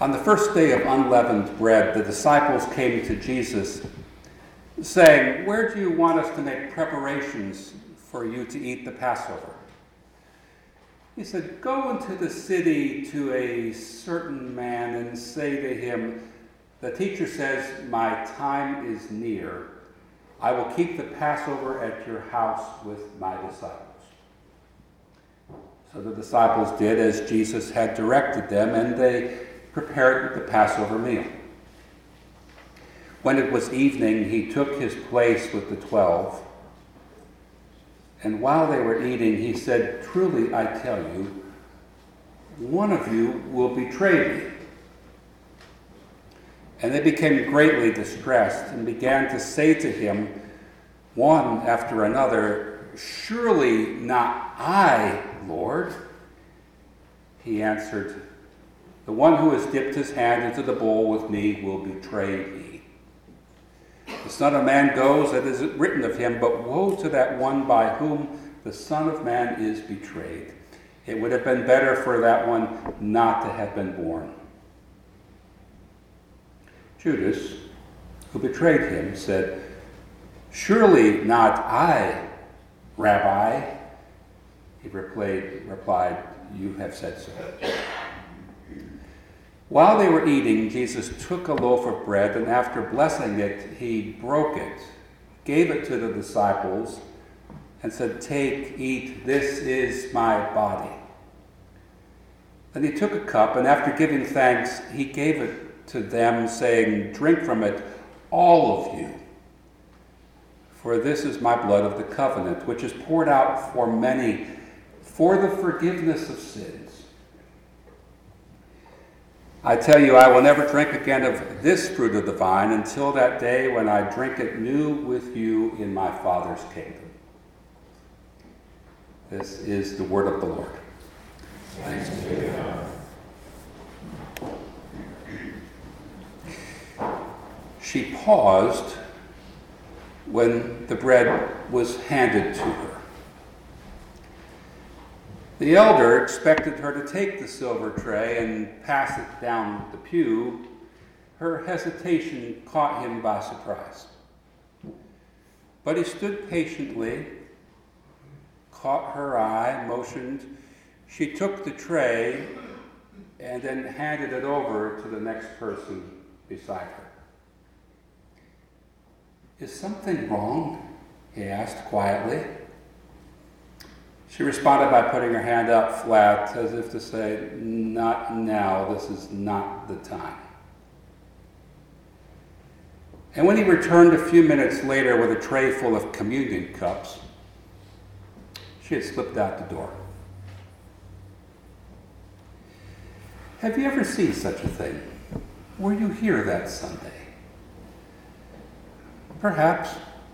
On the first day of unleavened bread, the disciples came to Jesus, saying, "Where do you want us to make preparations for you to eat the Passover?" He said, "Go into the city to a certain man and say to him, 'The teacher says, my time is near. I will keep the Passover at your house with my disciples.'" So the disciples did as Jesus had directed them, and they prepared the Passover meal. When it was evening, he took his place with the 12. And while they were eating, he said, "Truly, I tell you, one of you will betray me." And they became greatly distressed and began to say to him, one after another, "Surely not I, Lord." He answered, "The one who has dipped his hand into the bowl with me will betray me. The Son of Man goes as is written of him, but woe to that one by whom the Son of Man is betrayed. It would have been better for that one not to have been born." Judas, who betrayed him, said, "Surely not I, Rabbi." He replied, "You have said so." While they were eating, Jesus took a loaf of bread, and after blessing it, he broke it, gave it to the disciples, and said, "Take, eat, this is my body." Then he took a cup, and after giving thanks, he gave it to them, saying, "Drink from it, all of you. For this is my blood of the covenant, which is poured out for many for the forgiveness of sins. I tell you, I will never drink again of this fruit of the vine until that day when I drink it new with you in my Father's kingdom." This is the word of the Lord. Thanks be to God. She paused when the bread was handed to her. The elder expected her to take the silver tray and pass it down the pew. Her hesitation caught him by surprise. But he stood patiently, caught her eye, motioned. She took the tray and then handed it over to the next person beside her. "Is something wrong?" he asked quietly. She responded by putting her hand out flat, as if to say, "Not now, this is not the time." And when he returned a few minutes later with a tray full of communion cups, she had slipped out the door. Have you ever seen such a thing? Were you here that Sunday? Perhaps.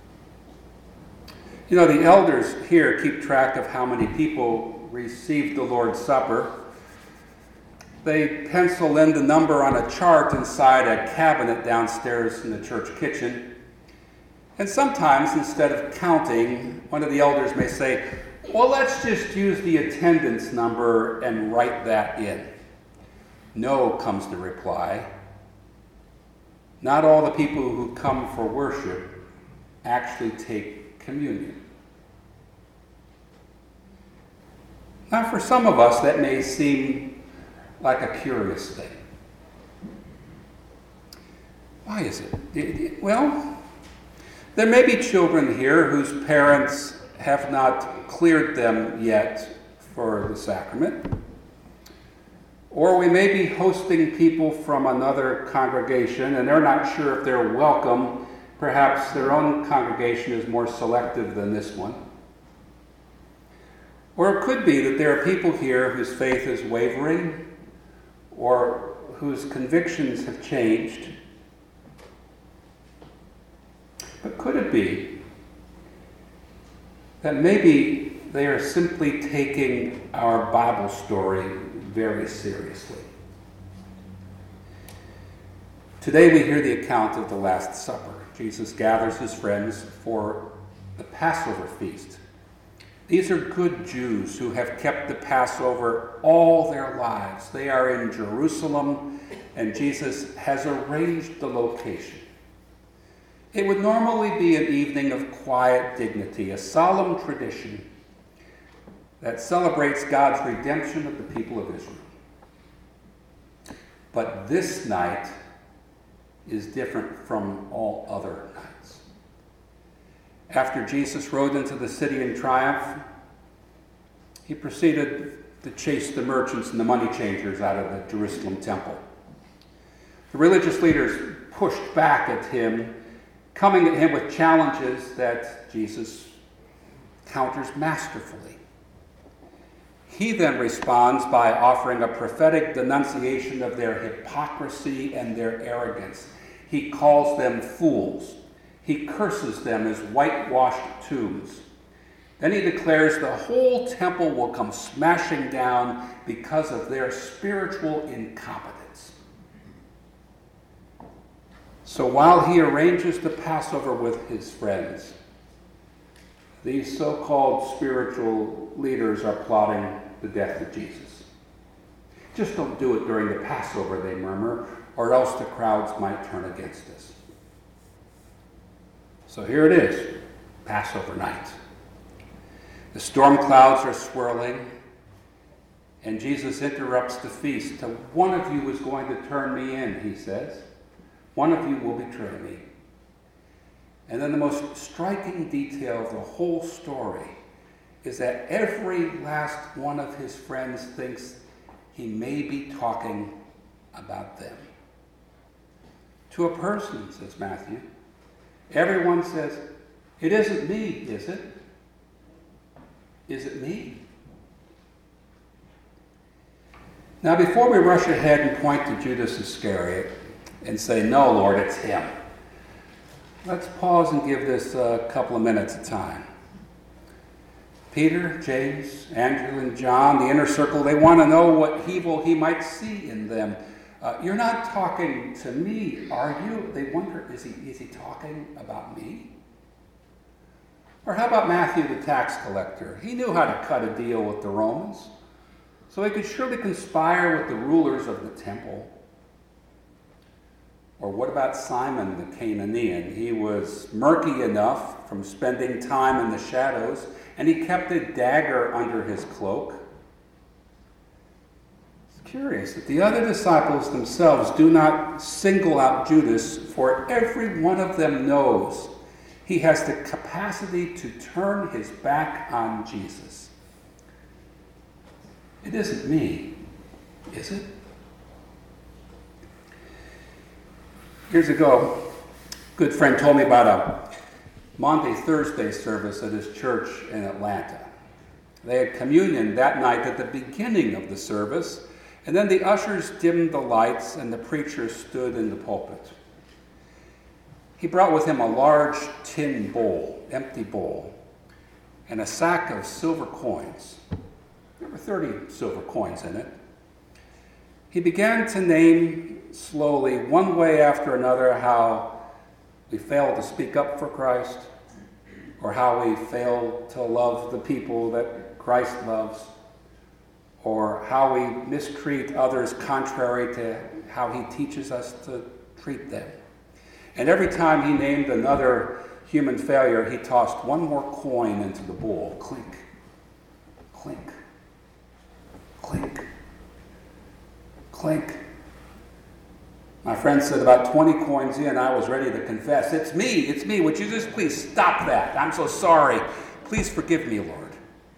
You know, the elders here keep track of how many people received the Lord's Supper. They pencil in the number on a chart inside a cabinet downstairs in the church kitchen. And sometimes, instead of counting, one of the elders may say, "Well, let's just use the attendance number and write that in." "No," comes the reply. Not all the people who come for worship actually take communion. Now, for some of us, that may seem like a curious thing. Why is it? Well, there may be children here whose parents have not cleared them yet for the sacrament. Or we may be hosting people from another congregation and they're not sure if they're welcome. Perhaps their own congregation is more selective than this one. Or it could be that there are people here whose faith is wavering or whose convictions have changed. But could it be that maybe they are simply taking our Bible story very seriously? Today we hear the account of the Last Supper. Jesus gathers his friends for the Passover feast. These are good Jews who have kept the Passover all their lives. They are in Jerusalem, and Jesus has arranged the location. It would normally be an evening of quiet dignity, a solemn tradition that celebrates God's redemption of the people of Israel. But this night is different from all other nights. After Jesus rode into the city in triumph, he proceeded to chase the merchants and the money changers out of the Jerusalem temple. The religious leaders pushed back at him, coming at him with challenges that Jesus counters masterfully. He then responds by offering a prophetic denunciation of their hypocrisy and their arrogance. He calls them fools. He curses them as whitewashed tombs. Then he declares the whole temple will come smashing down because of their spiritual incompetence. So while he arranges the Passover with his friends, these so-called spiritual leaders are plotting the death of Jesus. Just don't do it during the Passover, they murmur, or else the crowds might turn against us. So here it is, Passover night. The storm clouds are swirling, and Jesus interrupts the feast. One of you is going to turn me in, he says. One of you will betray me. And then the most striking detail of the whole story is that every last one of his friends thinks he may be talking about them. To a person, says Matthew, everyone says, "It isn't me, is it? Is it me?" Now, before we rush ahead and point to Judas Iscariot and say, "No, Lord, it's him," let's pause and give this a couple of minutes of time. Peter, James, Andrew, and John, the inner circle, they want to know what evil he might see in them. You're not talking to me, are you? They wonder, is he talking about me? Or how about Matthew, the tax collector? He knew how to cut a deal with the Romans, so he could surely conspire with the rulers of the temple. Or what about Simon the Canaanian? He was murky enough from spending time in the shadows, and he kept a dagger under his cloak. It's curious that the other disciples themselves do not single out Judas, for every one of them knows he has the capacity to turn his back on Jesus. It isn't me, is it? Years ago, a good friend told me about a Maundy Thursday service at his church in Atlanta. They had communion that night at the beginning of the service, and then the ushers dimmed the lights and the preacher stood in the pulpit. He brought with him a large tin bowl, empty bowl, and a sack of silver coins. There were 30 silver coins in it. He began to name slowly, one way after another, how we failed to speak up for Christ, or how we failed to love the people that Christ loves, or how we mistreat others contrary to how he teaches us to treat them. And every time he named another human failure, he tossed one more coin into the bowl. Clink, clink, clink, clink. My friend said about 20 coins in, I was ready to confess. It's me. Would you just please stop that? I'm so sorry. Please forgive me, Lord.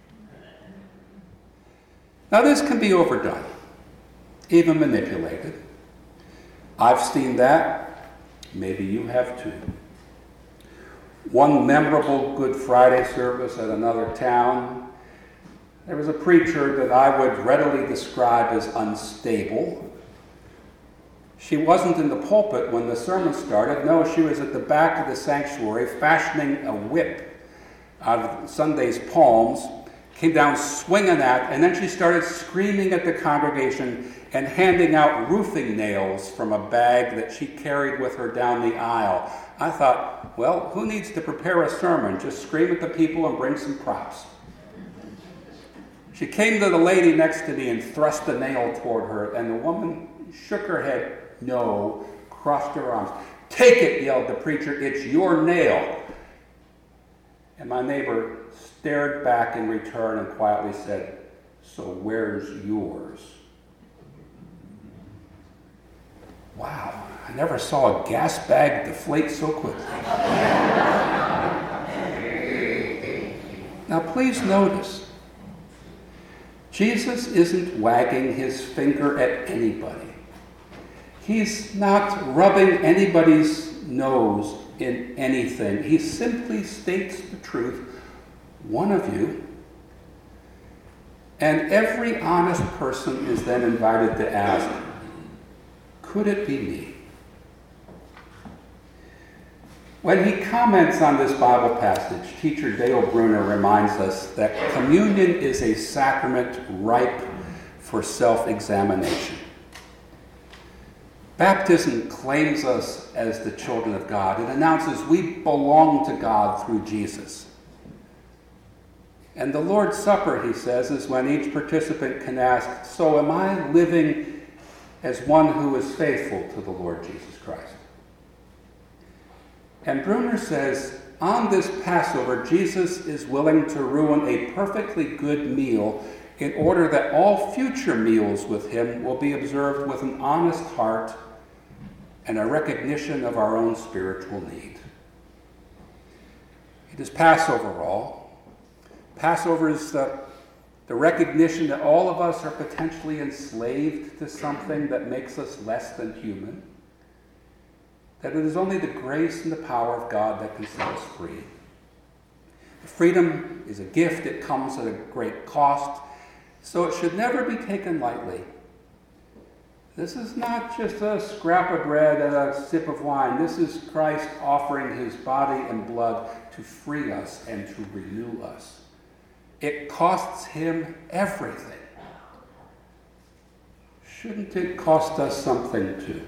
Now, this can be overdone, even manipulated. I've seen that. Maybe you have too. One memorable Good Friday service at another town, there was a preacher that I would readily describe as unstable. She wasn't in the pulpit when the sermon started. No, she was at the back of the sanctuary fashioning a whip out of Sunday's palms, came down swinging that, and then she started screaming at the congregation and handing out roofing nails from a bag that she carried with her down the aisle. I thought, well, who needs to prepare a sermon? Just scream at the people and bring some props. She came to the lady next to me and thrust a nail toward her, and the woman shook her head no, crossed her arms. "Take it," yelled the preacher, "it's your nail." And my neighbor stared back in return and quietly said, "So where's yours?" Wow, I never saw a gas bag deflate so quickly. Now please notice, Jesus isn't wagging his finger at anybody. He's not rubbing anybody's nose in anything. He simply states the truth, one of you, and every honest person is then invited to ask, could it be me? When he comments on this Bible passage, teacher Dale Bruner reminds us that communion is a sacrament ripe for self-examination. Baptism claims us as the children of God. It announces we belong to God through Jesus. And the Lord's Supper, he says, is when each participant can ask, so am I living as one who is faithful to the Lord Jesus Christ? And Bruner says, on this Passover, Jesus is willing to ruin a perfectly good meal in order that all future meals with him will be observed with an honest heart and a recognition of our own spiritual need. It is Passover all. Passover is the recognition that all of us are potentially enslaved to something that makes us less than human. That it is only the grace and the power of God that can set us free. Freedom is a gift. It comes at a great cost, so it should never be taken lightly. This is not just a scrap of bread and a sip of wine. This is Christ offering his body and blood to free us and to renew us. It costs him everything. Shouldn't it cost us something too?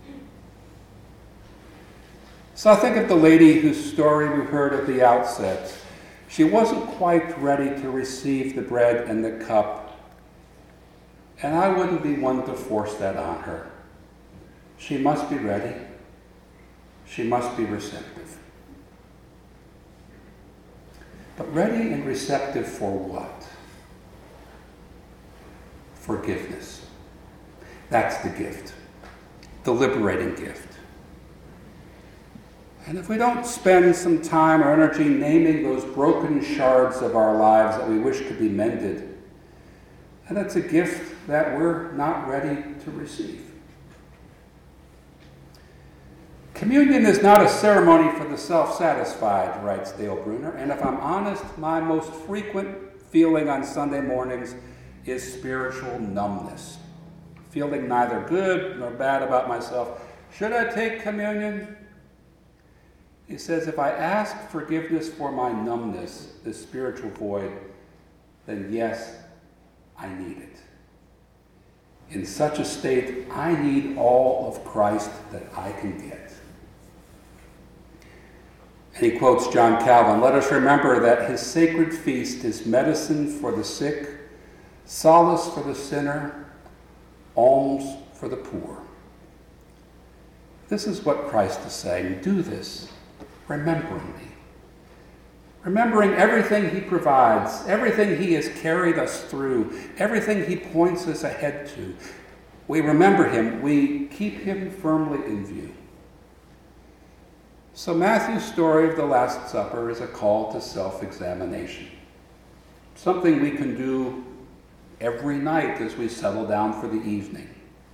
So I think of the lady whose story we heard at the outset. She wasn't quite ready to receive the bread and the cup, and I wouldn't be one to force that on her. She must be ready. She must be receptive. But ready and receptive for what? Forgiveness. That's the gift, the liberating gift. And if we don't spend some time or energy naming those broken shards of our lives that we wish could be mended, then it's a gift that we're not ready to receive. Communion is not a ceremony for the self-satisfied, writes Dale Bruner, and if I'm honest, my most frequent feeling on Sunday mornings is spiritual numbness. Feeling neither good nor bad about myself. Should I take communion? He says, if I ask forgiveness for my numbness, this spiritual void, then yes, I need it. In such a state, I need all of Christ that I can get. And he quotes John Calvin, let us remember that his sacred feast is medicine for the sick, solace for the sinner, alms for the poor. This is what Christ is saying. Do this, remembering me. Remembering everything he provides, everything he has carried us through, everything he points us ahead to. We remember him, we keep him firmly in view. So Matthew's story of the Last Supper is a call to self-examination. Something we can do every night as we settle down for the evening.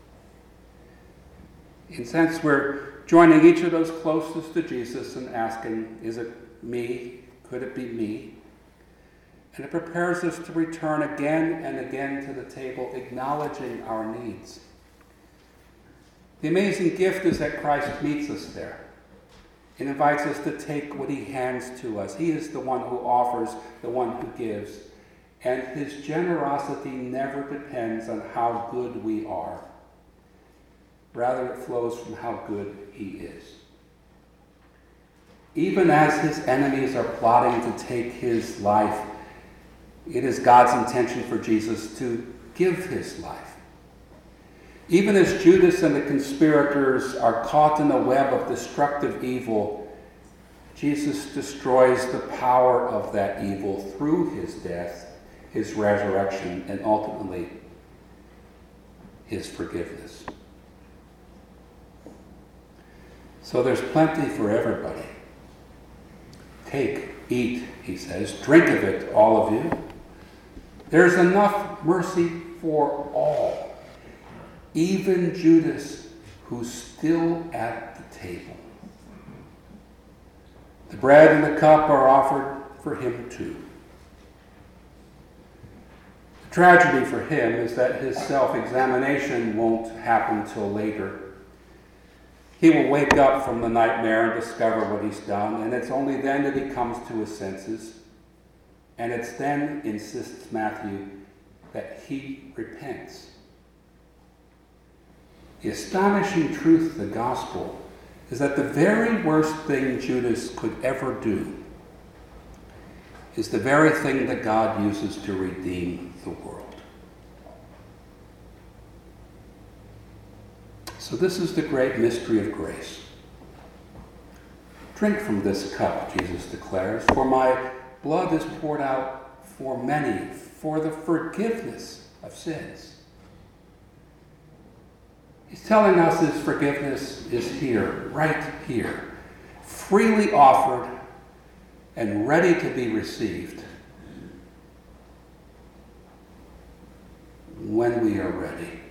In a sense, we're joining each of those closest to Jesus and asking, is it me? Could it be me? And it prepares us to return again and again to the table, acknowledging our needs. The amazing gift is that Christ meets us there. It invites us to take what he hands to us. He is the one who offers, the one who gives. And his generosity never depends on how good we are. Rather, it flows from how good he is. Even as his enemies are plotting to take his life, It is God's intention for Jesus to give his life. Even as Judas and the conspirators are caught in a web of destructive evil, Jesus destroys the power of that evil through his death, his resurrection, and ultimately his forgiveness. So there's plenty for everybody. Take, eat, he says. Drink of it, all of you. There's enough mercy for all, even Judas, who's still at the table. The bread and the cup are offered for him too. The tragedy for him is that his self-examination won't happen till later. He will wake up from the nightmare and discover what he's done, and it's only then that he comes to his senses. And it's then, insists Matthew, that he repents. The astonishing truth of the gospel is that the very worst thing Judas could ever do is the very thing that God uses to redeem the world. So this is the great mystery of grace. Drink from this cup, Jesus declares, for my blood is poured out for many, for the forgiveness of sins. He's telling us his forgiveness is here, right here, freely offered and ready to be received when we are ready.